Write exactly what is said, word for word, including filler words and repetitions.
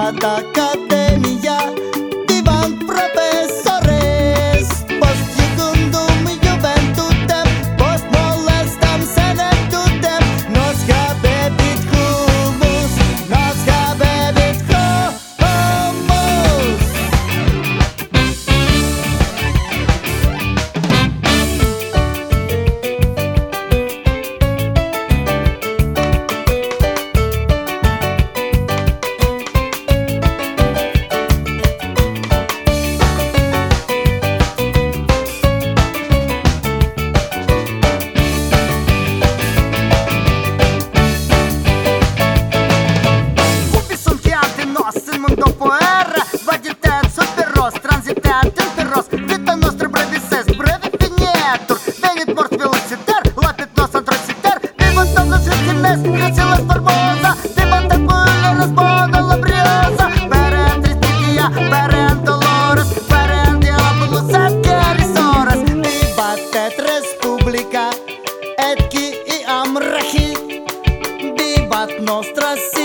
vivat academia, vivan professores, post jucundum juventutem, post molestam senetutem, nos habebit humus, nos habebit humus. Vita nostra brevis est, brevi finitur. Venit mors velociter, lapit nos atrociter. Vivant tablas virgines, gracilas formosa, vivant aquila responda labriosa. Perent tristigia, perent dolores, perent diabolus et gerisores. Vivat et respublica, et qui iam regit, vivat nostra